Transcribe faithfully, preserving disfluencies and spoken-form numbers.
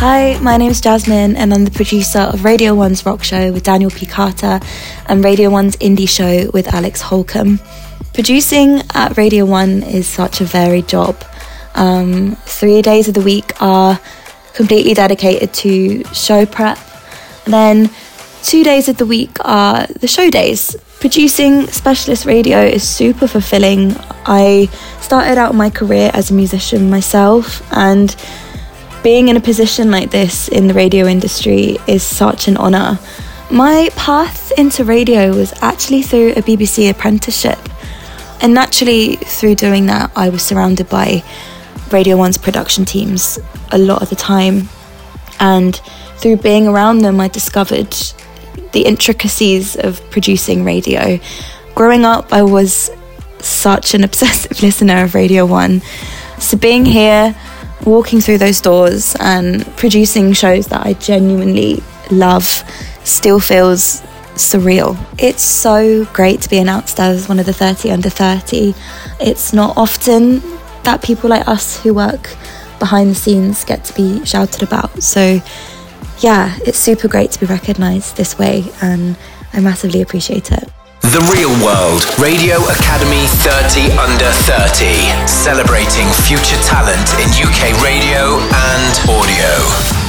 Hi, my name is Jasmine and I'm the producer of Radio one's Rock Show with Daniel P. Carter and Radio one's Indie Show with Alex Holcomb. Producing at Radio one is such a varied job. Um, three days of the week are completely dedicated to show prep. And then two days of the week are the show days. Producing specialist radio is super fulfilling. I started out my career as a musician myself, and being in a position like this in the radio industry is such an honour. My path into radio was actually through a B B C apprenticeship. And naturally, through doing that, I was surrounded by Radio one's production teams a lot of the time. And through being around them, I discovered the intricacies of producing radio. Growing up, I was such an obsessive listener of Radio one. So being here, walking through those doors and producing shows that I genuinely love still feels surreal. It's so great to be announced as one of the thirty under thirty. It's not often that people like us who work behind the scenes get to be shouted about. So yeah, it's super great to be recognised this way, and I massively appreciate it. The Real World Radio Academy thirty under thirty, celebrating future talent in U K radio and audio.